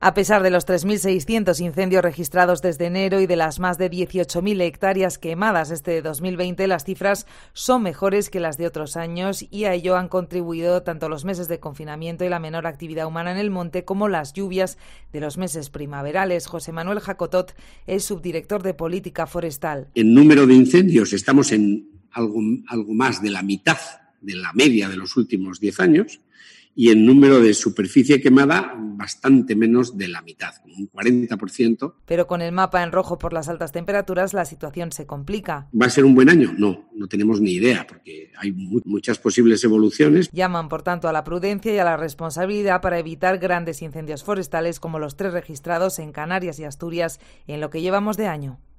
A pesar de los 3.600 incendios registrados desde enero y de las más de 18.000 hectáreas quemadas este 2020, las cifras son mejores que las de otros años y a ello han contribuido tanto los meses de confinamiento y la menor actividad humana en el monte como las lluvias de los meses primaverales. José Manuel Jacotot es subdirector de Política Forestal. En número de incendios estamos en algo más de la mitad de la media de los últimos 10 años. Y en número de superficie quemada, bastante menos de la mitad, como un 40%. Pero con el mapa en rojo por las altas temperaturas, la situación se complica. ¿Va a ser un buen año? No tenemos ni idea, porque hay muchas posibles evoluciones. Llaman, por tanto, a la prudencia y a la responsabilidad para evitar grandes incendios forestales como los 3 registrados en Canarias y Asturias en lo que llevamos de año.